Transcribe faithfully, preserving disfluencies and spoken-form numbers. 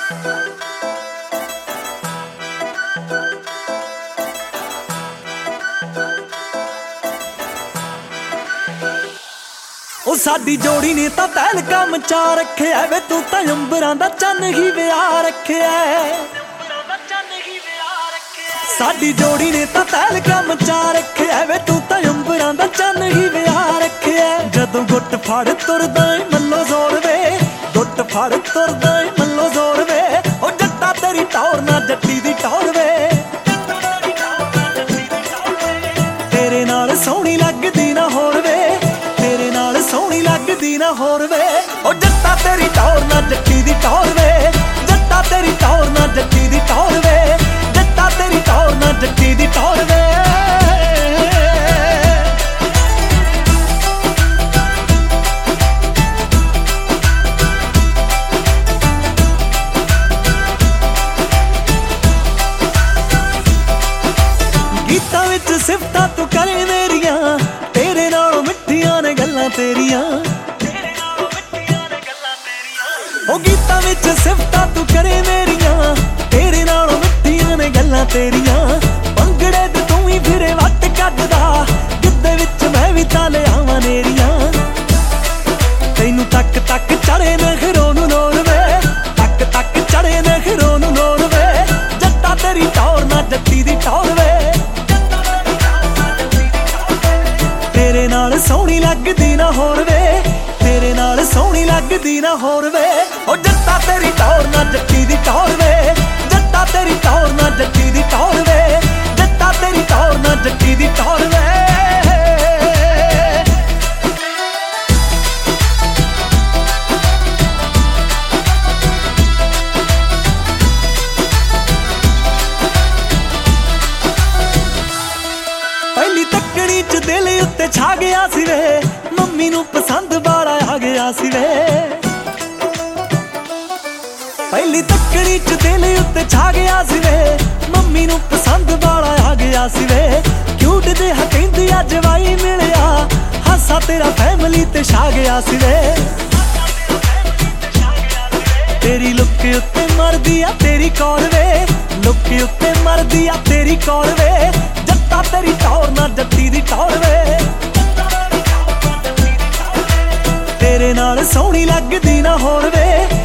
ओ साडी जोड़ी ने तां तहलका मचा रखिया वे, तू तां अंबरां दा चन्न ही विया रखिया। साडी जोड़ी ने तां तहलका मचा रखिया वे, तू तां अंबरां दा चन्न ही विया रखिया। जदों गुट फड़ तुरदा ए मल्लो जोर वे, गुट फड़ तुरदा ए मल्लो जोर वे। ओ जट्टा तेरी टौर ना जट्टी दी टौर वे, तेरे नाल सोहनी लगदी ना होर वे, तेरे नाल सोहनी लगदी ना होर वे। ओ जट्टा तेरी टौर ना जट्टी दी टौर वे, जट्टा तेरी टौर ना जट्टी दी टौर वे, जट्टा तेरी टौर ना जट्टी दी टौर वे। गीतां विच सिफतां तू करे मेरियां, तेरे नालों मिठियां ने गल्लां तेरियां। ओ गीतां विच सिफतां तू करे मेरियां, तेरे नालों मिठियां ने गल्लां तेरियां। भंगड़े ते तू ही फिरे वट कड्डदा, गिद्दे विच मैं भी तां ले आवां नेरियां। तैनू तक तक चढ़े नखरों नूं नोर वे, तक तक चढ़े नखरों नूं नोर वे। जट्टा तेरी टौर ना जट्टी दी टौर वे, तेरे नाल सोहनी लगदी ना होर वे, तेरे नाल सोहनी लगदी ना होर वे। ओ जट्टा तेरी टौर ना जट्टी दी टौर वे, जट्टा तेरी टौर ना जट्टी दी टौर वे, जट्टा तेरी टौर ना जट्टी दी टौर वे। पहली तकड़ी च दिल उत्ते छा गया सी वे, मम्मी नू पसंद बाला आ गया सी वे। पहली तकड़ी च दिल उत्ते छा गया सी वे, मम्मी नू पसंद बाला आ गया सी वे। क्यूट जिहा कहंदी अज वाई मिलिया, हासा तेरा फैमिली ते छा गया सी वे। तेरी लुक उत्ते मरदी आ तेरी कौर वे, लुक उत्ते मरदी आ तेरी कौर वे। जट्टा तेरी टौर ना जट्टी दी टौर वे, तेरे नाल सोहनी लगदी ना होर वे।